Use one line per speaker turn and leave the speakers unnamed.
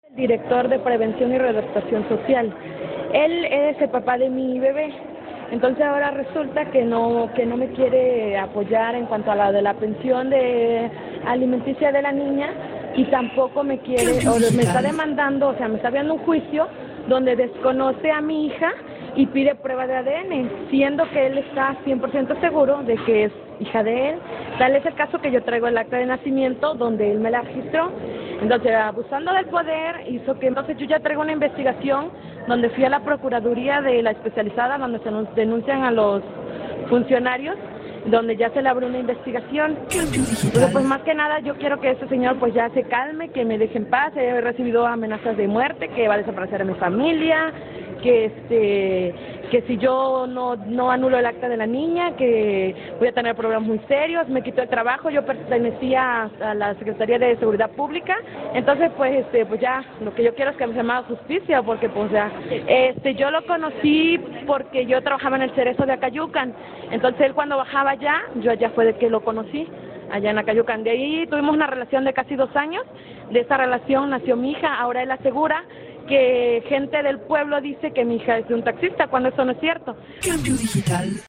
Director de Prevención y Readaptación Social. Él es el papá de mi bebé. Entonces ahora resulta que no me quiere apoyar en cuanto a la de la pensión de alimenticia de la niña y tampoco me quiere, o me está demandando, o sea, me está viendo un juicio donde desconoce a mi hija y pide prueba de ADN, siendo que él está 100% seguro de que es hija de él. Tal es el caso que yo traigo el acta de nacimiento donde él me la registró. Entonces, abusando del poder, hizo que entonces yo ya traigo una investigación donde fui a la Procuraduría de la Especializada, donde se nos denuncian a los funcionarios, donde ya se le abrió una investigación. Entonces, pues más que nada yo quiero que este señor pues ya se calme, que me deje en paz. He recibido amenazas de muerte, que va a desaparecer a mi familia, que si yo no anulo el acta de la niña, que voy a tener problemas muy serios. Me quitó el trabajo, yo pertenecía a la Secretaría de Seguridad Pública. Entonces pues pues ya lo que yo quiero es que se me haga justicia, porque pues ya yo lo conocí porque yo trabajaba en el Cerezo de Acayucan. Entonces él cuando bajaba allá, yo allá fue de que lo conocí, allá en Acayucan. De ahí tuvimos una relación de casi 2 años. De esa relación nació mi hija. Ahora él asegura que gente del pueblo dice que mi hija es de un taxista, cuando eso no es cierto.
Cambio Digital.